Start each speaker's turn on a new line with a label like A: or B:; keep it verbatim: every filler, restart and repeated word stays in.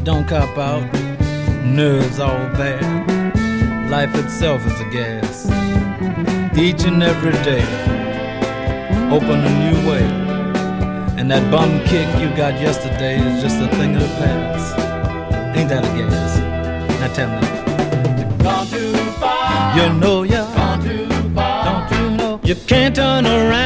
A: don't cop out. Nerves all bad. Life itself is a gas. Each and every day, open a new way. And that bum kick you got yesterday is just a thing of the past. Ain't that a gas? Now tell me.
B: Gone too far.
A: You know ya.
B: Gone too far.
A: Don't you know? You can't turn around.